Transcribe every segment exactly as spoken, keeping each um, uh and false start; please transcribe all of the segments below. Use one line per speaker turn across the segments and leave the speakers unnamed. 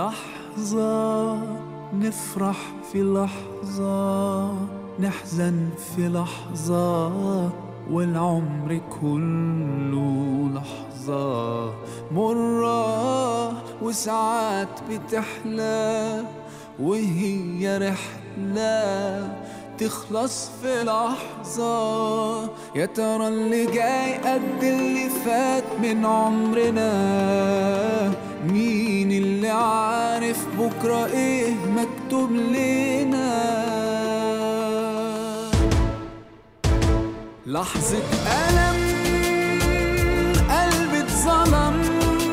لحظة نفرح في لحظة، نحزن في لحظة، والعمر كله لحظة مرة، وساعات بتحلى وهي رحلة تخلص في لحظة. يا ترى اللي جاي قد اللي فات من عمرنا؟ مين اللي عارف بكرة ايه مكتوب لنا؟ لحظة ألم، قلبي اتظلم،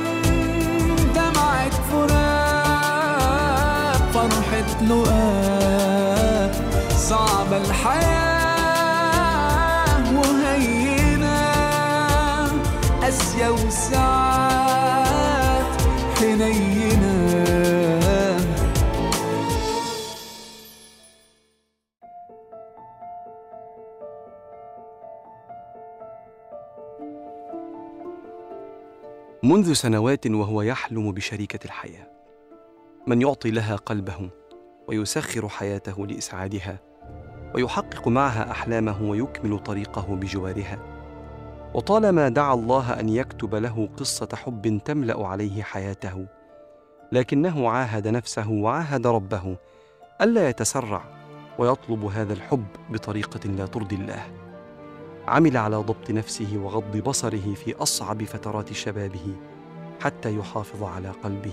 دمعة فراق، فرحة لقاء، صعبة الحياة وهينة، قاسية وساعات حنينة.
منذ سنوات وهو يحلم بشريكة الحياة، من يعطي لها قلبه ويسخر حياته لإسعادها، ويحقق معها أحلامه ويكمل طريقه بجوارها. وطالما دعا الله أن يكتب له قصة حب تملأ عليه حياته، لكنه عاهد نفسه وعاهد ربه ألا يتسرع ويطلب هذا الحب بطريقة لا ترضي الله. عمل على ضبط نفسه وغض بصره في أصعب فترات شبابه حتى يحافظ على قلبه،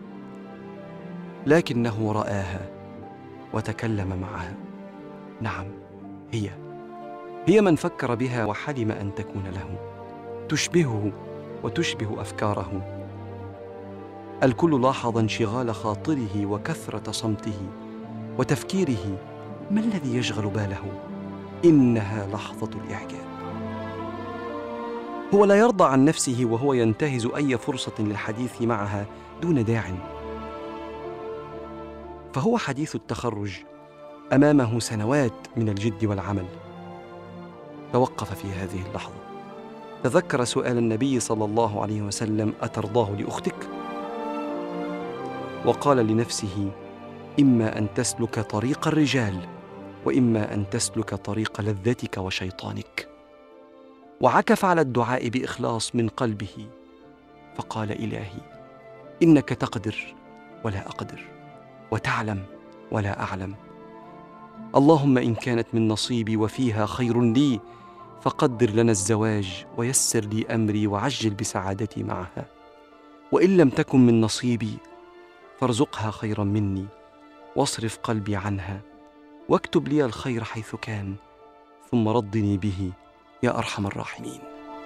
لكنه رآها وتكلم معها. نعم، هي هي من فكر بها وحلم أن تكون له، تشبهه وتشبه أفكاره. الكل لاحظ انشغال خاطره وكثرة صمته وتفكيره. ما الذي يشغل باله؟ إنها لحظة الإعجاب. هو لا يرضى عن نفسه وهو ينتهز أي فرصة للحديث معها دون داع، فهو حديث التخرج، أمامه سنوات من الجد والعمل. توقف في هذه اللحظة، تذكر سؤال النبي صلى الله عليه وسلم: أترضاه لأختك؟ وقال لنفسه: إما أن تسلك طريق الرجال، وإما أن تسلك طريق لذتك وشيطانك. وعكف على الدعاء بإخلاص من قلبه، فقال: إلهي، إنك تقدر ولا أقدر، وتعلم ولا أعلم. اللهم إن كانت من نصيبي وفيها خير لي، فقدر لنا الزواج ويسر لي أمري وعجل بسعادتي معها. وإن لم تكن من نصيبي، فارزقها خيرا مني، واصرف قلبي عنها، واكتب لي الخير حيث كان، ثم ردني به يا أرحم الراحمين.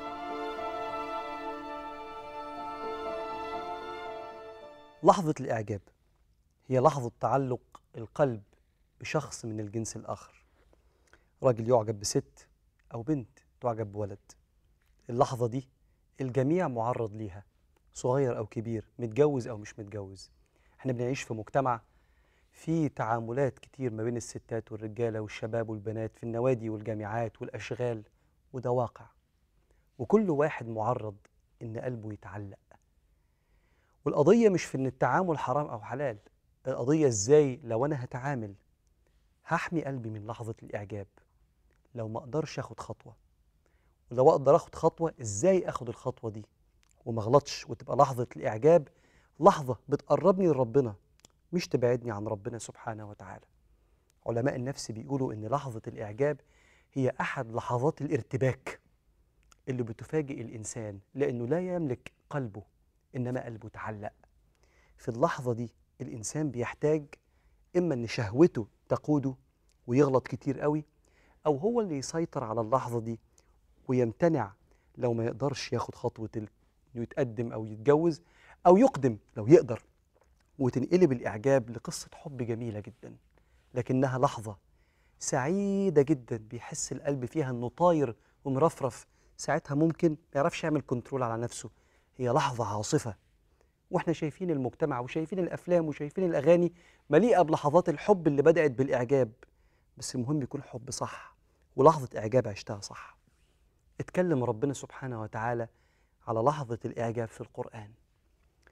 لحظة الإعجاب هي لحظة تعلق القلب بشخص من الجنس الآخر. راجل يعجب بست، أو بنت تعجب بولد. اللحظة دي الجميع معرض ليها، صغير أو كبير، متجوز أو مش متجوز. احنا بنعيش في مجتمع في تعاملات كتير ما بين الستات والرجالة والشباب والبنات في النوادي والجامعات والأشغال، وده واقع، وكل واحد معرض إن قلبه يتعلق. والقضية مش في إن التعامل حرام أو حلال، القضية إزاي لو أنا هتعامل هحمي قلبي من لحظة الإعجاب لو ما أقدرش أخد خطوة، ولو أقدر أخد خطوة إزاي أخد الخطوة دي وما أغلطش، وتبقى لحظة الإعجاب لحظة بتقربني لربنا مش تبعدني عن ربنا سبحانه وتعالى. علماء النفس بيقولوا إن لحظة الإعجاب هي أحد لحظات الارتباك اللي بتفاجئ الإنسان، لأنه لا يملك قلبه إنما قلبه تعلق. في اللحظة دي الإنسان بيحتاج إما إن شهوته تقوده ويغلط كتير قوي، أو هو اللي يسيطر على اللحظة دي ويمتنع لو ما يقدرش ياخد خطوة إنه يتقدم أو يتجوز، أو يقدم لو يقدر، وتنقلب الإعجاب لقصة حب جميلة جدا، لكنها لحظة سعيدة جدا بيحس القلب فيها إنه طاير ومرفرف. ساعتها ممكن ما يعرفش يعمل كنترول على نفسه. هي لحظة عاصفة، واحنا شايفين المجتمع وشايفين الأفلام وشايفين الأغاني مليئة بلحظات الحب اللي بدأت بالإعجاب، بس المهم يكون حب صح ولحظة إعجاب عشتها صح. اتكلم ربنا سبحانه وتعالى على لحظة الإعجاب في القرآن،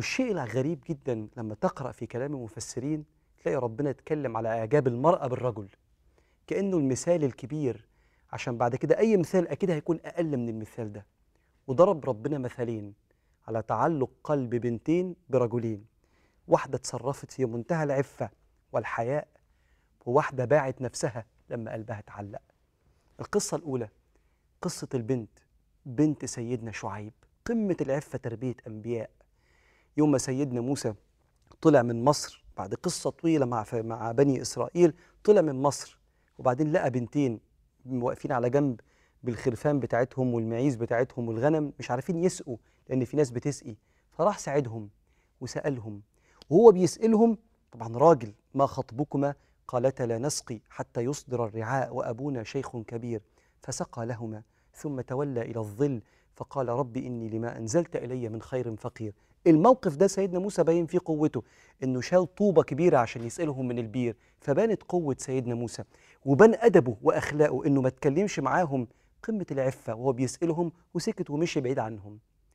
والشيء الغريب جدا لما تقرأ في كلام المفسرين تلاقي ربنا يتكلم على إعجاب المرأة بالرجل كأنه المثال الكبير، عشان بعد كده أي مثال أكيد هيكون أقل من المثال ده. وضرب ربنا مثالين على تعلق قلب بنتين برجلين، واحدة تصرفت في منتهى العفة والحياء، وواحدة باعت نفسها لما قلبها اتعلق. القصة الأولى قصة البنت، بنت سيدنا شعيب، قمة العفة، تربية أنبياء. يوم ما سيدنا موسى طلع من مصر بعد قصة طويلة مع مع بني إسرائيل، طلع من مصر وبعدين لقى بنتين واقفين على جنب بالخرفان بتاعتهم والمعيز بتاعتهم والغنم، مش عارفين يسقوا لأن في ناس بتسقي، فراح ساعدهم وسألهم. وهو بيسألهم طبعا راجل، ما خطبكما؟ قالتا لا نسقي حتى يصدر الرعاء وأبونا شيخ كبير، فسقى لهما ثم تولى إلى الظل فقال رب إني لما أنزلت إلي من خير فقير. الموقف ده سيدنا موسى باين فيه قوته، إنه شال طوبة كبيرة عشان يسألهم من البير، فبانت قوة سيدنا موسى وبان أدبه وأخلاقه، إنه ما تكلمش معاهم، قمة العفة وهو بيسألهم، وسكت ومشي بعيد عنهم.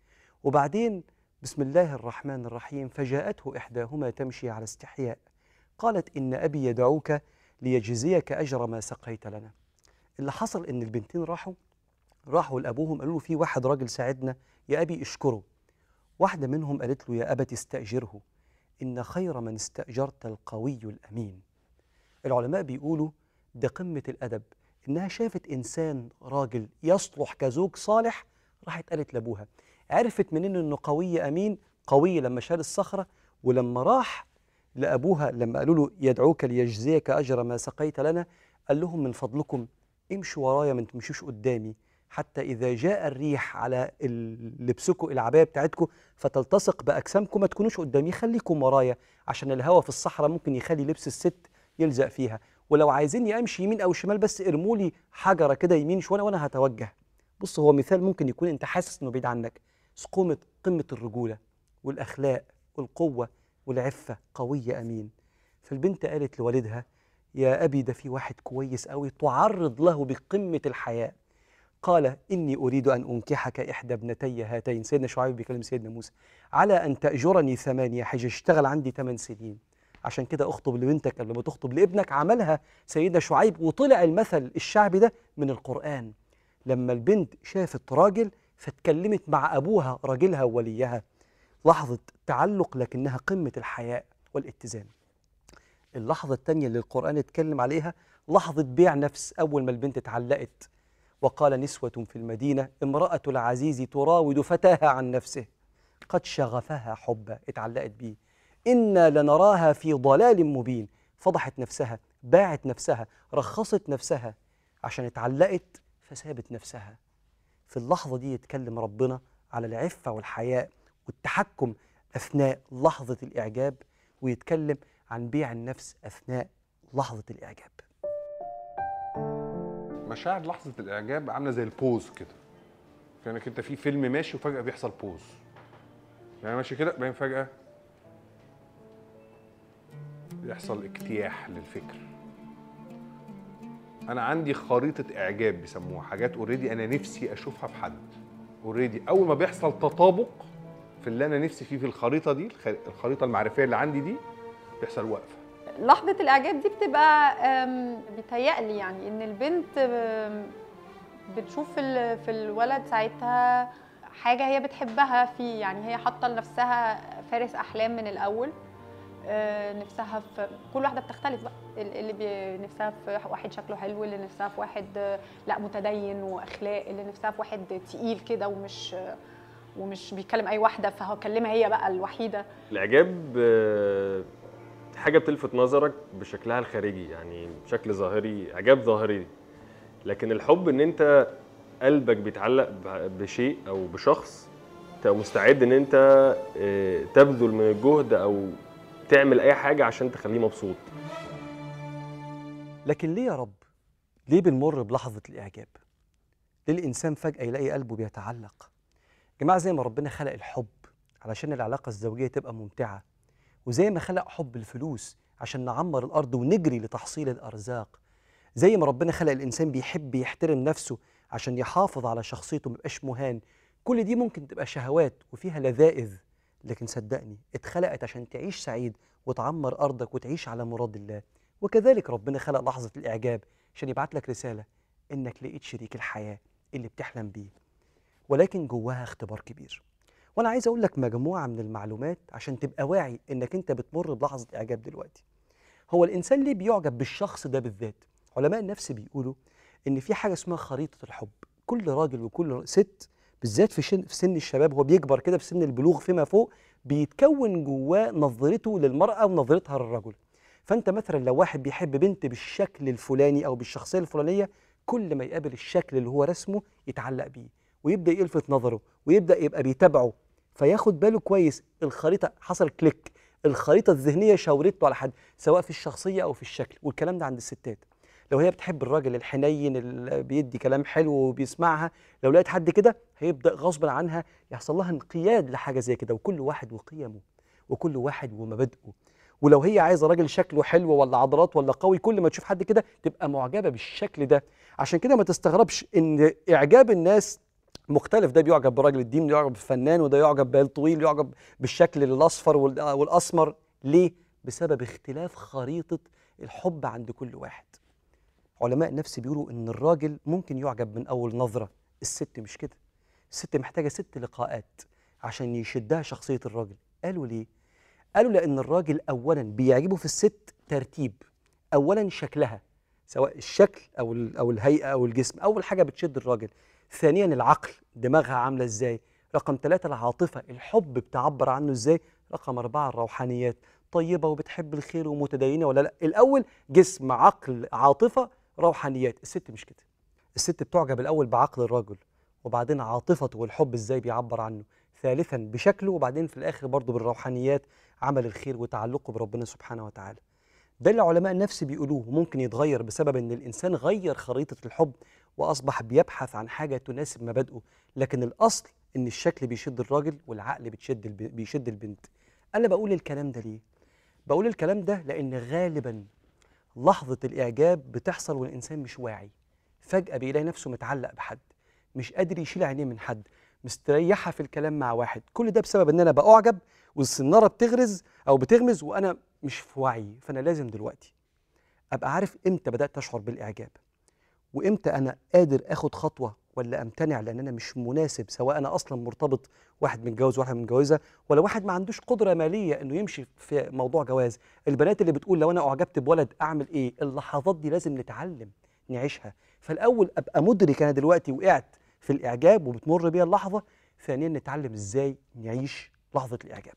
وبعدين بسم الله الرحمن الرحيم فجاءته إحداهما تمشي على استحياء قالت إن أبي يدعوك ليجزيك أجر ما سقيت لنا. اللي حصل إن البنتين راحوا راحوا لأبوهم قالوا له في واحد راجل ساعدنا يا أبي اشكره. واحدة منهم قالت له يا أبت استأجره إن خير من استأجرت القوي الأمين. العلماء بيقولوا ده قمة الأدب، إنها شافت إنسان راجل يصلح كزوج صالح، راحت قالت لأبوها. عرفت منين إنه قوي أمين؟ قوي لما شال الصخرة، ولما راح لأبوها لما قالوا له يدعوك ليجزيك أجر ما سقيت لنا، قال لهم من فضلكم امشوا ورايا ما تمشوش قدامي، حتى إذا جاء الريح على لبسكم العباية بتاعتكم فتلتصق بأجسامكم ما تكونوش قدامي، خليكم ورايا، عشان الهواء في الصحراء ممكن يخلي لبس الست يلزق فيها، ولو عايزيني أمشي يمين أو شمال بس ارموا لي حجرة كده يمين شوية وأنا هتوجه. بص، هو مثال ممكن يكون أنت حاسس إنه بعيد عنك، بس قمة قمة الرجولة والأخلاق والقوة والعفة، قوية أمين. فالبنت قالت لوالدها يا أبي ده في واحد كويس قوي تعرض له بقمة الحياء. قال إني أريد أن أنكحك إحدى ابنتي هاتين، سيدنا شعيب بيكلم سيدنا موسى، على أن تأجرني ثمانية حجج، اشتغل عندي ثمان سنين عشان كده أخطب لبنتك قبل ما تخطب لابنك. عملها سيدنا شعيب، وطلع المثل الشعبي ده من القرآن. لما البنت شافت راجل فاتكلمت مع أبوها راجلها ووليها، لحظة تعلق لكنها قمة الحياء والاتزان. اللحظة الثانية اللي القرآن اتكلم عليها لحظة بيع نفس، أول ما البنت اتعلقت. وقال نسوة في المدينة امرأة العزيز تراود فتاها عن نفسه قد شغفها حبا، اتعلقت بيه، إنا لنراها في ضلال مبين. فضحت نفسها، باعت نفسها، رخصت نفسها عشان اتعلقت فسابت نفسها. في اللحظة دي يتكلم ربنا على العفة والحياء والتحكم أثناء لحظة الإعجاب، ويتكلم عن بيع النفس أثناء لحظة الإعجاب.
مشاعر لحظة الإعجاب عاملة زي البوز كده، كأنك أنت في فيلم ماشي وفجأة بيحصل بوز، يعني ماشي كده بعدين فجأة بيحصل اجتياح للفكر. أنا عندي خريطة إعجاب بيسموها، حاجات أوريدي أنا نفسي أشوفها في حد، أوريدي أول ما بيحصل تطابق في اللي أنا نفسي فيه في الخريطة دي، الخريطة المعرفية اللي عندي دي، بيحصل وقفة.
لحظة الإعجاب دي بتبقى بيتهيألي يعني إن البنت بتشوف في في الولد ساعتها حاجة هي بتحبها فيه، يعني هي حاطة لنفسها فارس أحلام من الأول، نفسها في كل واحدة بتختلف بقى، اللي نفسها في واحد شكله حلو، اللي نفسها في واحد لا متدين وأخلاق، اللي نفسها في واحد تقيل كده ومش ومش بيكلم أي واحدة فهكلمها هي بقى الوحيدة.
الإعجاب حاجة بتلفت نظرك بشكلها الخارجي، يعني بشكل ظاهري، إعجاب ظاهري، لكن الحب إن أنت قلبك بيتعلق بشيء أو بشخص، أنت مستعد إن أنت تبذل من الجهد أو تعمل أي حاجة عشان تخليه مبسوط.
لكن ليه يا رب؟ ليه بنمر بلحظة الإعجاب؟ ليه الإنسان فجأة يلاقي قلبه بيتعلق؟ يا جماعة زي ما ربنا خلق الحب علشان العلاقة الزوجية تبقى ممتعة، وزي ما خلق حب الفلوس عشان نعمر الأرض ونجري لتحصيل الأرزاق، زي ما ربنا خلق الإنسان بيحب يحترم نفسه عشان يحافظ على شخصيته ميبقاش مهان، كل دي ممكن تبقى شهوات وفيها لذائذ، لكن صدقني اتخلقت عشان تعيش سعيد وتعمر أرضك وتعيش على مراد الله. وكذلك ربنا خلق لحظة الإعجاب عشان يبعت لك رسالة إنك لقيت شريك الحياة اللي بتحلم بيه، ولكن جواها اختبار كبير. وأنا عايز أقول لك مجموعة من المعلومات عشان تبقى واعي إنك أنت بتمر بلحظة إعجاب دلوقتي. هو الإنسان ليه بيعجب بالشخص ده بالذات؟ علماء النفس بيقولوا إن في حاجة اسمها خريطة الحب. كل راجل وكل ست بالذات في سن في سن الشباب، هو بيكبر كده في سن البلوغ فيما فوق، بيتكون جواه نظرته للمرأة ونظرتها للرجل. فأنت مثلا لو واحد بيحب بنت بالشكل الفلاني أو بالشخصية الفلانية، كل ما يقابل الشكل اللي هو رسمه يتعلق بيه ويبدأ يلفت نظره ويبدأ يبقى بيتابعه، فياخد باله كويس. الخريطة حصل كليك، الخريطة الذهنية شاورت له على حد سواء في الشخصية أو في الشكل. والكلام ده عند الستات، لو هي بتحب الراجل الحنين اللي بيدي كلام حلو وبيسمعها، لو لقيت حد كده هيبدأ غصبا عنها يحصل لها انقياد لحاجة زي كده. وكل واحد وقيمه وكل واحد ومبادئه. ولو هي عايزة راجل شكله حلو ولا عضلات ولا قوي، كل ما تشوف حد كده تبقى معجبة بالشكل ده. عشان كده ما تستغربش إن إعجاب الناس مختلف، ده بيعجب براجل الدين، ده يعجب بالفنان، وده يعجب بالطويل، يعجب بالشكل الأصفر والأسمر. ليه؟ بسبب اختلاف خريطة الحب عند كل واحد. علماء النفس بيقولوا إن الراجل ممكن يعجب من أول نظرة، الست مش كده. الست محتاجة ست لقاءات عشان يشدها شخصية الراجل. قالوا ليه؟ قالوا لأن الراجل أولاً بيعجبه في الست ترتيب. أولاً شكلها، سواء الشكل أو أو الهيئة أو الجسم، أول حاجة بتشد الراجل. ثانياً العقل، دماغها عاملة إزاي. رقم ثلاثة العاطفة، الحب بتعبر عنه إزاي. رقم أربعة الروحانيات، طيبة وبتحب الخير ومتدينة ولا لا. الأول جسم، عقل، عاطفة، روحانيات. الست مش كده. الست بتعجب الأول بعقل الراجل، وبعدين عاطفته والحب إزاي بيعبر عنه، ثالثاً بشكله، وبعدين في الآخر برضه بالروحانيات، عمل الخير وتعلقه بربنا سبحانه وتعالى. ده اللي علماء النفس بيقولوه. ممكن يتغير بسبب ان الانسان غير خريطة الحب واصبح بيبحث عن حاجة تناسب مبادئه، لكن الاصل ان الشكل بيشد الراجل والعقل بتشد الب... بيشد البنت. انا بقول الكلام ده ليه؟ بقول الكلام ده لان غالبا لحظة الاعجاب بتحصل والانسان مش واعي، فجأة بيلاقي نفسه متعلق بحد، مش قادر يشيل عينيه من حد، مستريحة في الكلام مع واحد. كل ده بسبب ان انا بأعجب والسنارة بتغرز او بتغمز وانا مش في وعي. فانا لازم دلوقتي ابقى عارف امتى بدات اشعر بالاعجاب، وامتى انا قادر اخد خطوه ولا امتنع لان انا مش مناسب، سواء انا اصلا مرتبط واحد متجوز واحد متجوزه، ولا واحد ما عندوش قدره ماليه انه يمشي في موضوع جواز. البنات اللي بتقول لو انا اعجبت بولد اعمل ايه، اللحظات دي لازم نتعلم نعيشها. فالاول ابقى مدرك انا دلوقتي وقعت في الاعجاب وبتمر بيا اللحظه. ثانيا نتعلم ازاي نعيش لحظه الاعجاب.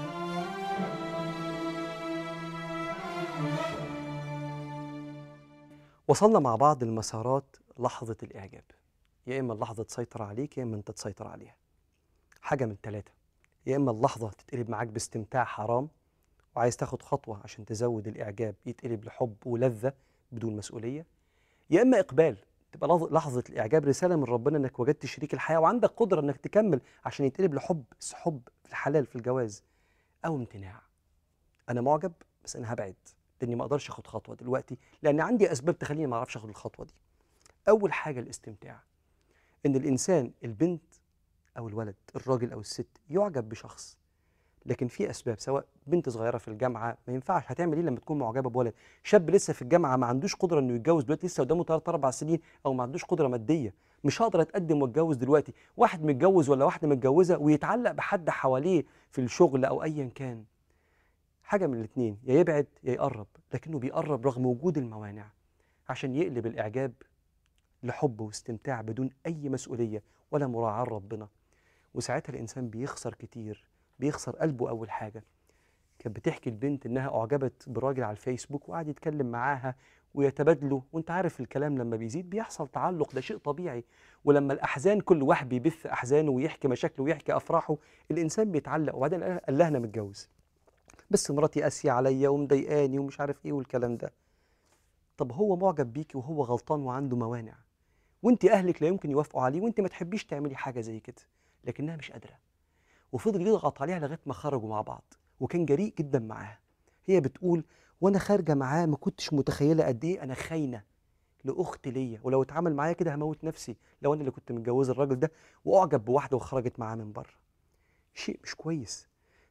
وصلنا مع بعض المسارات لحظة الإعجاب. يا إما اللحظة تسيطر عليك، يا إما أنت تسيطر عليها. حاجة من ثلاثة، يا إما اللحظة تتقلب معاك باستمتاع حرام وعايز تاخد خطوة عشان تزود الإعجاب يتقلب لحب ولذة بدون مسؤولية، يا إما إقبال تبقى لحظة الإعجاب رسالة من ربنا إنك وجدت شريك الحياة وعندك قدرة إنك تكمل عشان يتقلب لحب، بس حب في الحلال في الجواز. أو امتناع، أنا معجب بس أنا هبعد لاني ما اقدرش اخد خطوه دلوقتي لان عندي اسباب تخليني ما اعرفش اخد الخطوه دي. اول حاجه الاستمتاع، ان الانسان البنت او الولد الراجل او الست يعجب بشخص، لكن في اسباب، سواء بنت صغيره في الجامعه ما ينفعش، هتعمل ايه لما تكون معجبه بولد؟ شاب لسه في الجامعه ما عندوش قدره انه يتجوز دلوقتي، لسه قدامه ثلاث اربع سنين، او ما عندوش قدره ماديه، مش هقدر اتقدم واتجوز دلوقتي. واحد متجوز ولا واحده متجوزه ويتعلق بحد حواليه في الشغل او ايا كان، حاجة من الاثنين، يا يبعد يا يقرب، لكنه بيقرب رغم وجود الموانع عشان يقلب الإعجاب لحب واستمتاع بدون أي مسؤولية ولا مراعاة ربنا. وساعتها الإنسان بيخسر كتير، بيخسر قلبه. أول حاجة كانت بتحكي البنت إنها أعجبت براجل على الفيسبوك وقعد يتكلم معاها ويتبادلوا، وانت عارف الكلام لما بيزيد بيحصل تعلق، ده شيء طبيعي. ولما الأحزان كل واحد بيبث أحزانه ويحكي مشاكله ويحكي أفراحه، الإنسان بيتعلق. وبعدين قال لها أنا متجوز بس مراتي قاسية عليا ومضايقاني ومش عارف ايه والكلام ده. طب هو معجب بيكي وهو غلطان وعنده موانع، وانت اهلك لا يمكن يوافقوا عليه، وانت ما تحبيش تعملي حاجة زي كده، لكنها مش قادرة. وفضل يضغط عليها لغاية ما خرجوا مع بعض، وكان جريء جدا معاها. هي بتقول وانا خارجة معاه ما كنتش متخيلة قد ايه انا خاينة لاخت ليا، ولو اتعامل معايا كده هموت نفسي لو انا اللي كنت متجوزة الراجل ده واعجب بواحدة وخرجت معاه من بره. شيء مش كويس.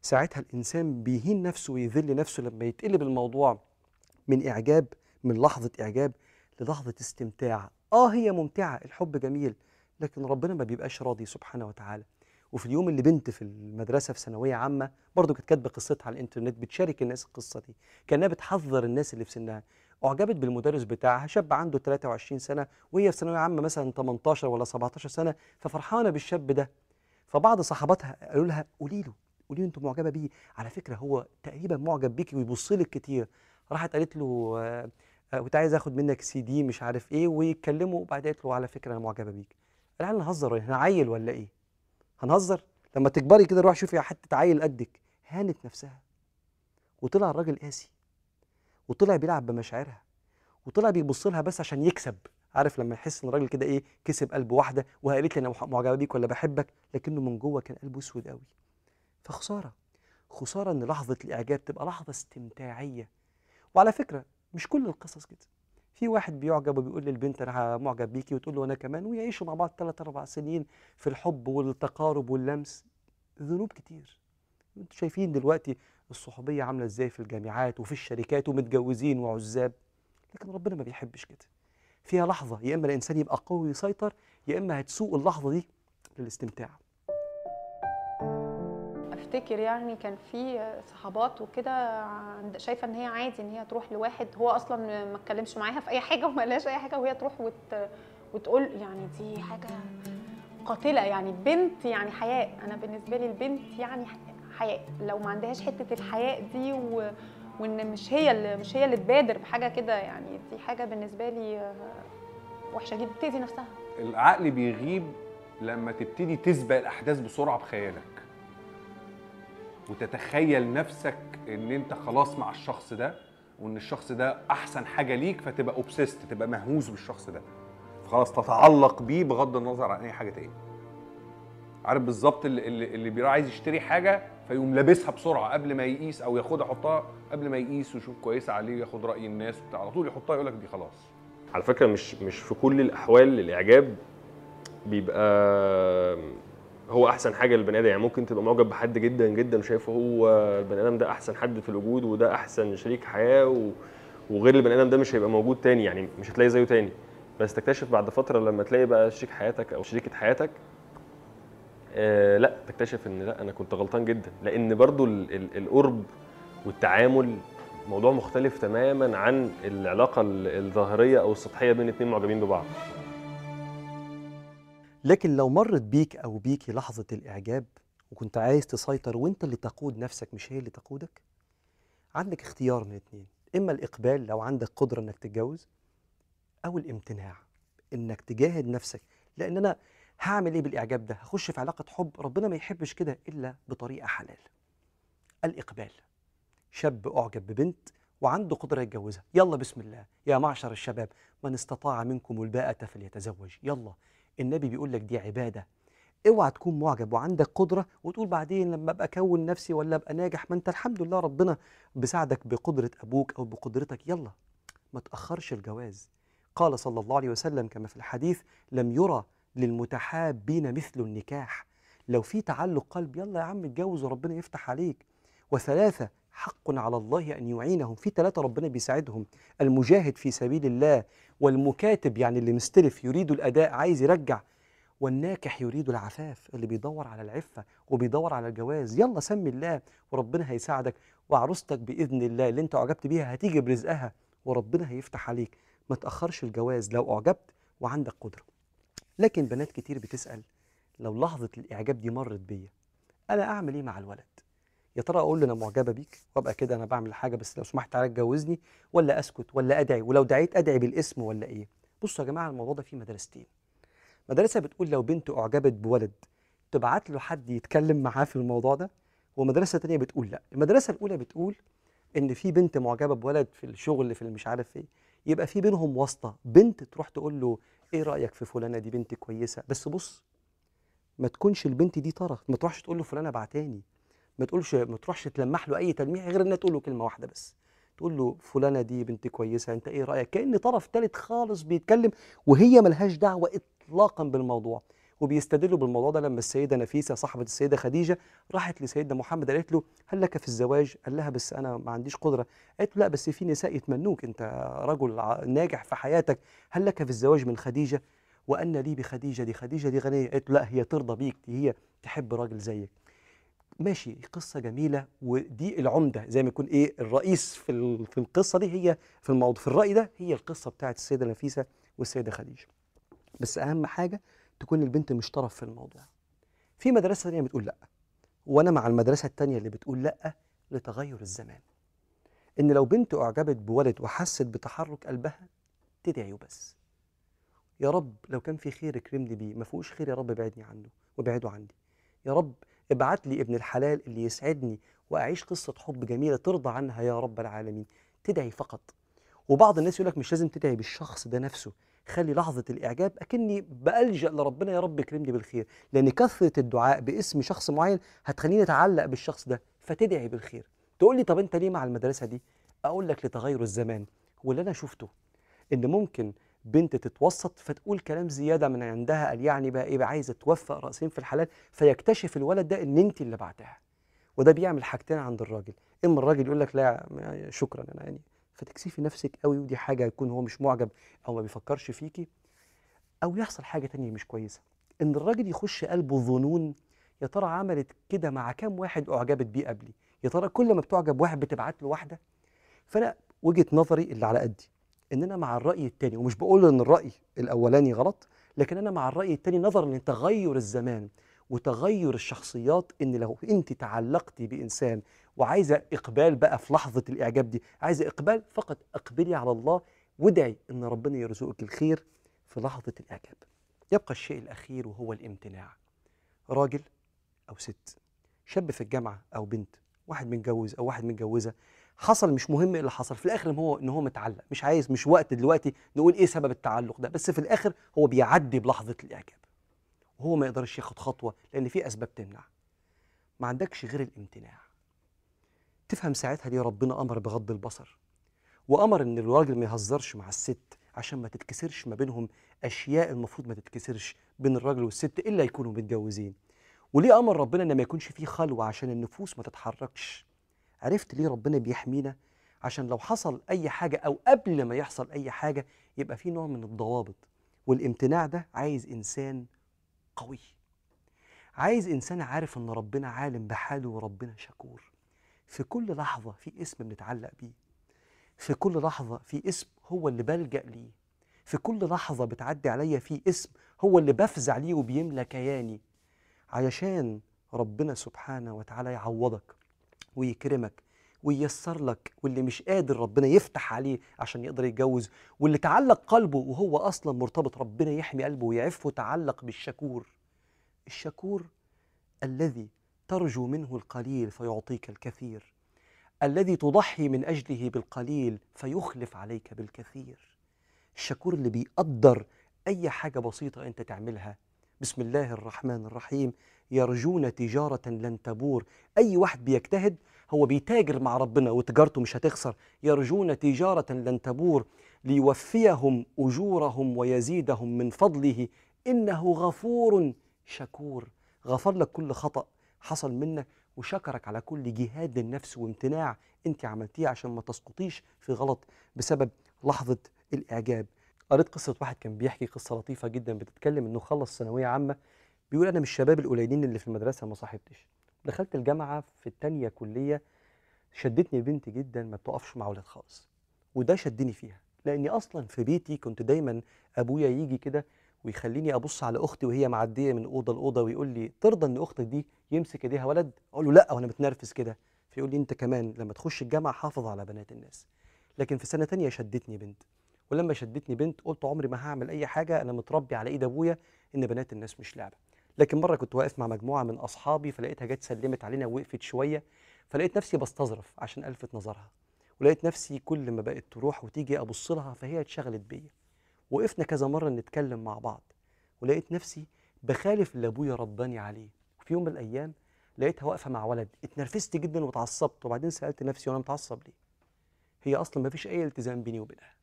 ساعتها الانسان بيهين نفسه ويذل نفسه لما يتقلب الموضوع من اعجاب، من لحظه اعجاب للحظه استمتاع. اه هي ممتعه، الحب جميل، لكن ربنا ما بيبقاش راضي سبحانه وتعالى. وفي اليوم اللي بنت في المدرسه في ثانويه عامه برضو كانت كاتبه قصتها على الانترنت، بتشارك الناس القصه دي، كانها بتحذر الناس اللي في سنها. اعجبت بالمدرس بتاعها، شاب عنده ثلاثة وعشرين سنه وهي في ثانويه عامه مثلا ثمانية عشر ولا سبعتاشر سنه، ففرحانه بالشاب ده. فبعض صحباتها قالوا لها قولي له قولي له انت معجبه بيه، على فكره هو تقريبا معجب بيكي ويبص لك كتير. راحت قالت له آه، آه، كنت عايز اخد منك سي دي مش عارف ايه، ويتكلموا وبعدين قالت له على فكره انا معجبه بيك. قال لها نهزر ولا هنعيل ولا ايه؟ هنهزر؟ لما تكبري كده روح شوفي حته عيل قدك. هانت نفسها، وطلع الراجل قاسي، وطلع بيلعب بمشاعرها، وطلع بيبص لها بس عشان يكسب. عارف لما يحس ان الراجل كده ايه، كسب قلب واحده وقالت لي انا معجبه بيك ولا بحبك، لكنه من جوه كان قلبه اسود قوي. فخساره، خساره ان لحظه الاعجاب تبقى لحظه استمتاعيه. وعلى فكره مش كل القصص كده. في واحد بيعجب وبيقول للبنت انا معجب بيكي، وتقول له انا كمان، ويعيشوا مع بعض ثلاث اربع سنين في الحب والتقارب واللمس. ذنوب كتير. انتوا شايفين دلوقتي الصحوبيه عامله ازاي في الجامعات وفي الشركات، ومتجوزين وعزاب، لكن ربنا ما بيحبش كده. فيها لحظه يا اما الانسان يبقى قوي ويسيطر، يا اما هتسوق اللحظه دي للاستمتاع.
افتكر يعني كان في صحابات وكده عند- شايفه ان هي عادي ان هي تروح لواحد هو اصلا ما اتكلمش معاها في اي حاجه وما لهاش اي حاجه، وهي تروح وت... وتقول يعني دي حاجه قاتله. يعني بنت يعني حياء، انا بالنسبه لي البنت يعني حياء. لو ما عندهاش حته الحياء دي و... وان مش هي اللي مش هي اللي تبادر بحاجه كده، يعني دي حاجه بالنسبه لي وحشه جدا، بتاذي نفسها.
العقل بيغيب لما تبتدي تسبق الاحداث بسرعه بخيالك، وتتخيل نفسك ان انت خلاص مع الشخص ده، وان الشخص ده احسن حاجه ليك، فتبقى اوبسيست، تبقى مهووس بالشخص ده، فخلاص تتعلق بيه بغض النظر عن اي حاجه تاني. عارف بالظبط اللي, اللي, اللي بيبقى عايز يشتري حاجه فيقوم لابسها بسرعه قبل ما يقيس، او ياخدها يحطها قبل ما يقيس ويشوف كويسه عليه وياخد راي الناس وبتاع، على طول يحطها يقول لك دي خلاص.
على فكره مش مش في كل الاحوال الاعجاب بيبقى هو احسن حاجه للبني ادم. يعني ممكن تبقى معجب بحد جدا جدا وشايفه هو البني ادم ده احسن حد في الوجود، وده احسن شريك حياه، و... وغير البني ادم ده مش هيبقى موجود تاني، يعني مش هتلاقي زيه تاني. بس تكتشف بعد فتره لما تلاقي بقى شريك حياتك او شريكه حياتك، آه لا تكتشف ان لا انا كنت غلطان جدا، لان برضو ال... ال... القرب والتعامل موضوع مختلف تماما عن العلاقه الظاهريه او السطحيه بين اتنين معجبين ببعض.
لكن لو مرت بيك أو بيكي لحظة الإعجاب وكنت عايز تسيطر وانت اللي تقود نفسك مش هي اللي تقودك، عندك اختيار من اتنين، إما الإقبال لو عندك قدرة إنك تتجوز، أو الامتناع إنك تجاهد نفسك. لأن أنا هعمل إيه بالإعجاب ده؟ هخش في علاقة حب، ربنا ما يحبش كده إلا بطريقة حلال. الإقبال، شاب أعجب ببنت وعنده قدرة يتجوزها، يلا بسم الله يا معشر الشباب من استطاع منكم الباءة فليتزوج، يلا. النبي بيقول لك دي عبادة. اوعى تكون معجب وعندك قدرة وتقول بعدين لما ابقى اكون نفسي ولا ابقى ناجح، ما انت الحمد لله ربنا بيساعدك بقدرة ابوك او بقدرتك، يلا ما تأخرش الجواز. قال صلى الله عليه وسلم كما في الحديث لم يرى للمتحابين مثل النكاح. لو في تعلق قلب يلا يا عم اتجوز وربنا يفتح عليك. وثلاثة حق على الله أن يعينهم، في ثلاثة ربنا بيساعدهم، المجاهد في سبيل الله، والمكاتب يعني اللي مستلف يريد الأداء عايز يرجع، والناكح يريد العفاف اللي بيدور على العفة وبيدور على الجواز. يلا سمي الله وربنا هيساعدك، وعروستك بإذن الله اللي انت أعجبت بيها هتيجي برزقها وربنا هيفتح عليك. ما تأخرش الجواز لو أعجبت وعندك قدرة. لكن بنات كتير بتسأل لو لحظة الإعجاب دي مرت بيا أنا أعمل إيه مع الولد؟ يا ترى أقول له أنا معجبة بيك وأبقى كده أنا بعمل حاجة بس لو سمحت تعالى اتجوزني، ولا أسكت ولا أدعي، ولو دعيت أدعي بالاسم ولا إيه؟ بصوا يا جماعة الموضوع ده فيه مدرستين. مدرسة بتقول لو بنت أعجبت بولد تبعت له حد يتكلم معاه في الموضوع ده، ومدرسة تانية بتقول لا. المدرسة الأولى بتقول إن في بنت معجبة بولد في الشغل في المش عارف إيه، يبقى في بينهم واسطة، بنت تروح تقول له إيه رأيك في فلانة دي بنت كويسة، بس بص ما تكونش البنت دي طرف، ما تروحش تقول له فلانة بعتاني، ما تقولش ما تروحش تلمح له أي تلميح غير إنها تقول له كلمة واحدة بس، تقول له فلانة دي بنت كويسة أنت إيه رأيك، كأن طرف ثالث خالص بيتكلم وهي ملهاش دعوة إطلاقا بالموضوع. وبيستدلوا بالموضوع ده لما السيده نفيسه صاحبه السيده خديجه راحت لسيدنا محمد قالت له هل لك في الزواج؟ قال لها بس انا ما عنديش قدره. قالت له لا بس في نساء يتمنوك، انت رجل ع- ناجح في حياتك، هل لك في الزواج من خديجه؟ وان لي بخديجه، دي خديجه دي غنيه. قالت له لا هي ترضى بيك، دي هي تحب راجل زيك. ماشي، قصه جميله، ودي العمده زي ما يكون ايه الرئيس في ال- في القصه دي، هي في الموضوع في الراي ده هي القصه بتاعت السيده نفيسه والسيده خديجه. بس اهم حاجه تكون البنت مش طرف في الموضوع. في مدرسه ثانيه بتقول لا، وانا مع المدرسه الثانيه اللي بتقول لا لتغير الزمان. ان لو بنت اعجبت بولد وحست بتحرك قلبها تدعي وبس، يا رب لو كان في خير اكرمني بيه، ما فيهوش خير يا رب ابعدني عنه وابعده عني. يا رب ابعت لي ابن الحلال اللي يسعدني واعيش قصه حب جميله ترضى عنها يا رب العالمين. تدعي فقط. وبعض الناس يقول لك مش لازم تدعي بالشخص ده نفسه، خلي لحظه الاعجاب اكني بالجا لربنا يا رب اكرمني بالخير، لان كثره الدعاء باسم شخص معين هتخليني اتعلق بالشخص ده، فتدعي بالخير. تقول لي طب انت ليه مع المدرسه دي؟ اقول لك لتغير الزمان. واللي انا شفته ان ممكن بنت تتوسط فتقول كلام زياده من عندها، قال يعني بقى ايه بقى عايزه توفق راسين في الحلال، فيكتشف الولد ده ان انت اللي بعتها. وده بيعمل حاجتين عند الراجل، اما الراجل يقول لك لا شكرا انا يعني، فتكسفي نفسك قوي ودي حاجه يكون هو مش معجب او ما بيفكرش فيكي، او يحصل حاجه تانية مش كويسه، ان الراجل يخش قلبه ظنون يا ترى عملت كده مع كام واحد اعجبت بيه قبلي، يا ترى كل ما بتعجب واحد بتبعت له واحده. فانا وجهه نظري اللي على قدي ان انا مع الراي التاني، ومش بقول ان الراي الاولاني غلط، لكن انا مع الراي التاني نظرا لتغير الزمان وتغير الشخصيات. ان لو انت تعلقتي بانسان وعايزه اقبال بقى في لحظه الاعجاب دي، عايزه اقبال فقط، اقبلي على الله وادعي ان ربنا يرزقك الخير في لحظه الاعجاب. يبقى الشيء الاخير وهو الامتناع. راجل او ست، شاب في الجامعه او بنت، واحد متجوز او واحد متجوزه، حصل مش مهم ايه اللي حصل في الاخر، ان هو ان هو متعلق، مش عايز، مش وقت دلوقتي نقول ايه سبب التعلق ده، بس في الاخر هو بيعدي بلحظه الاعجاب وهو ما يقدرش ياخد خطوه لان في اسباب تمنع. ما عندكش غير الامتناع. تفهم ساعتها ليه ربنا امر بغض البصر، وامر ان الراجل ما يهزرش مع الست عشان ما تتكسرش ما بينهم اشياء المفروض ما تتكسرش بين الراجل والست الا يكونوا متجوزين. وليه امر ربنا ان ما يكونش فيه خلوه عشان النفوس ما تتحركش. عرفت ليه ربنا بيحمينا؟ عشان لو حصل اي حاجه او قبل ما يحصل اي حاجه يبقى في نوع من الضوابط. والامتناع ده عايز انسان قوي، عايز انسان عارف ان ربنا عالم بحاله وربنا شكور. في كل لحظه في اسم بنتعلق بيه، في كل لحظه في اسم هو اللي بلجأ ليه، في كل لحظه بتعدي عليا في اسم هو اللي بفزع ليه وبيملى كياني، علشان ربنا سبحانه وتعالى يعوضك ويكرمك وييسر لك. واللي مش قادر ربنا يفتح عليه عشان يقدر يتجوز، واللي تعلق قلبه وهو اصلا مرتبط ربنا يحمي قلبه ويعفه. تعلق بالشكور. الشكور الذي ترجو منه القليل فيعطيك الكثير، الذي تضحي من اجله بالقليل فيخلف عليك بالكثير. الشكور اللي بيقدر اي حاجه بسيطه انت تعملها. بسم الله الرحمن الرحيم، يرجون تجاره لن تبور. اي واحد بيجتهد هو بيتاجر مع ربنا وتجارته مش هتخسر. يرجون تجاره لن تبور ليوفيهم اجورهم ويزيدهم من فضله انه غفور شكور. غفر لك كل خطأ حصل منك وشكرك على كل جهاد للنفس وامتناع انت عملتيه عشان ما تسقطيش في غلط بسبب لحظه الاعجاب. قريت قصه واحد كان بيحكي قصه لطيفه جدا، بتتكلم انه خلص ثانويه عامه، بيقول انا من الشباب القليلين اللي في المدرسه ما صاحبتش. دخلت الجامعه في الثانيه كليه، شدتني البنت جدا ما بتقفش مع اولاد خالص، وده شدني فيها لاني اصلا في بيتي كنت دايما ابويا يجي كده ويخليني ابص على اختي وهي معديه من اوضه لاوضه ويقول لي ترضى ان اختك دي يمسك ايديها ولد؟ اقول له لا وانا متنرفز كده، فيقول لي انت كمان لما تخش الجامعه حافظ على بنات الناس. لكن في سنه تانية شدتني بنت، ولما شدتني بنت قلت عمري ما هعمل اي حاجه، انا متربي على ايد ابويا ان بنات الناس مش لعبه. لكن مره كنت واقف مع مجموعه من اصحابي فلقيتها جت سلمت علينا ووقفت شويه، فلقيت نفسي بستظرف عشان الفت نظرها، ولقيت نفسي كل ما بقت تروح وتيجي ابص لها فهي اتشغلت بيا. وقفنا كذا مره نتكلم مع بعض، ولقيت نفسي بخالف اللي ابويا رباني عليه. وفي يوم من الايام لقيتها واقفه مع ولد، اتنرفزت جدا واتعصبت، وبعدين سالت نفسي وانا متعصب ليه؟ هي اصلا ما فيش اي التزام بيني وبينها،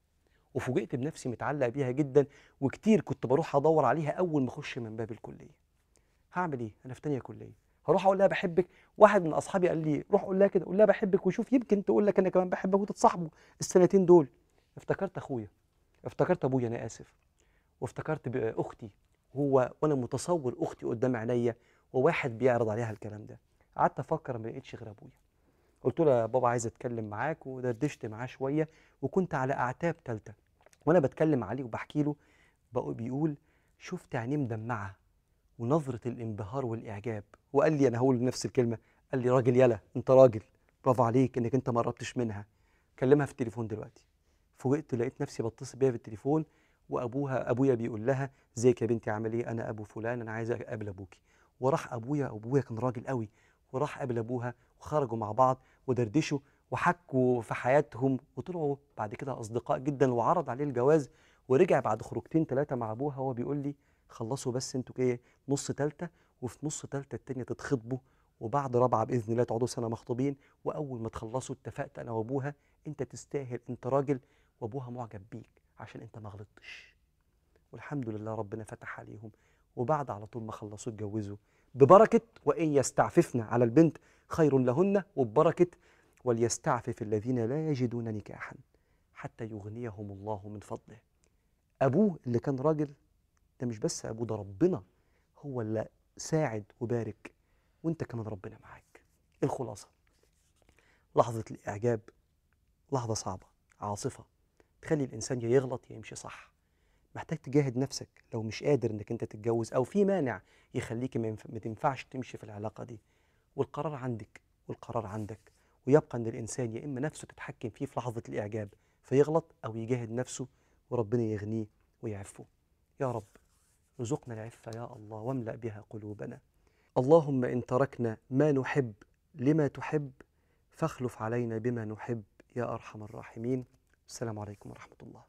وفوجئت بنفسي متعلق بيها جدا، وكتير كنت بروح ادور عليها اول ما اخش من باب الكليه. هعمل ايه؟ انا في تانيه كليه، هروح اقول لها بحبك؟ واحد من اصحابي قال لي روح قول لها كده، قول لها بحبك وشوف يمكن تقول لك انا كمان بحبك وتتصاحبوا السنتين دول. افتكرت اخويا، افتكرت ابويا، انا اسف، وافتكرت باختي، هو وانا متصور اختي قدام عينيا وواحد بيعرض عليها الكلام ده. قعدت افكر ما لقيتش غير ابويا. قلت له يا بابا عايز اتكلم معاك، ودردشت معاه شويه، وكنت على اعتاب ثالثه وانا بتكلم عليه وبحكي له بقى بيقول شفت عينيه مدمعه ونظره الانبهار والاعجاب، وقال لي انا هقول نفس الكلمه، قال لي راجل يلا انت راجل، برافو عليك انك انت ما قربتش منها، كلمها في التليفون دلوقتي. فوجئت لقيت نفسي بتصل بيها في التليفون وابوها ابويا بيقول لها ازيك يا بنتي عامل ايه، انا ابو فلان انا عايز اقابل ابوكي. وراح ابويا، ابويا كان راجل قوي، وراح قابل ابوها وخرجوا مع بعض ودردشوا وحكوا في حياتهم وطلعوا بعد كده اصدقاء جدا، وعرض عليه الجواز. ورجع بعد خروجتين ثلاثه مع ابوها وهو بيقول لي خلصوا بس انتوا ايه نص ثالثه، وفي نص ثالثه التانيه تتخطبوا، وبعد رابعه باذن الله تقعدوا سنه مخطوبين، واول ما تخلصوا اتفقت انا وابوها انت تستاهل، انت راجل، وابوها معجب بيك عشان انت ما غلطتش. والحمد لله ربنا فتح عليهم، وبعد على طول ما خلصوا اتجوزوا ببركه وان يستعففن على البنت خير لهن، وببركه وليستعفف الذين لا يجدون نكاحا حتى يغنيهم الله من فضله. ابوه اللي كان راجل ده مش بس ابوه، ده ربنا هو اللي ساعد وبارك، وانت كمان ربنا معاك. الخلاصه لحظه الاعجاب لحظه صعبه عاصفه تخلي الانسان يا يغلط يا يمشي صح. محتاج تجاهد نفسك لو مش قادر انك انت تتجوز او في مانع يخليك ما تنفعش تمشي في العلاقه دي، والقرار عندك والقرار عندك، ويبقى ان الانسان يا اما نفسه تتحكم فيه في لحظه الاعجاب فيغلط، او يجاهد نفسه وربنا يغنيه ويعفه. يا رب رزقنا العفه يا الله واملأ بها قلوبنا. اللهم ان تركنا ما نحب لما تحب فاخلف علينا بما نحب يا ارحم الراحمين. السلام عليكم ورحمه الله.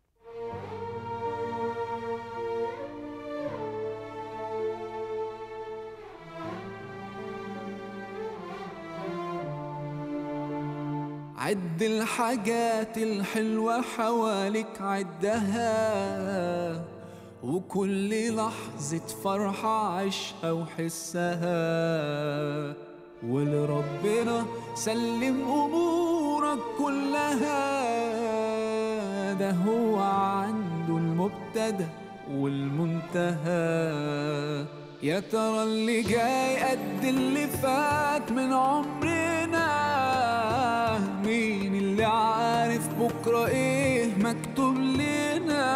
عد الحاجات الحلوة حواليك عدها، وكل لحظة فرحة عيشها وحسها، ولربنا سلم أمورك كلها، ده هو عنده المبتدأ والمنتهى. يا ترى اللي جاي قد اللي فات من عمرنا، مين اللي عارف بكرة ايه مكتوب لنا؟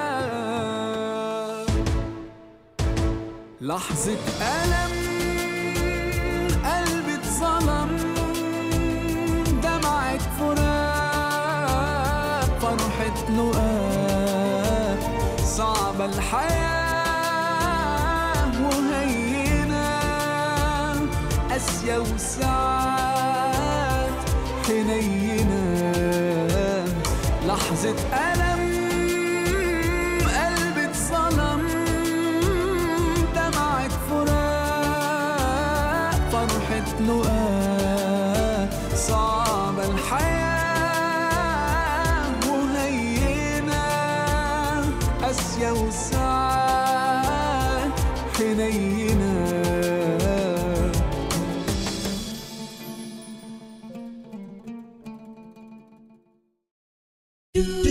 لحظة ألم قلبي اتظلم، دمعة فراق فرحة لقاء، صعبة الحياة وهينة، قاسية وساعات حنينة. لحظة ألم قلبي اتظلم، دمعة فراق فرحة لقاء، صعبة الحياة وهينة، قاسية وساعات حنينة. you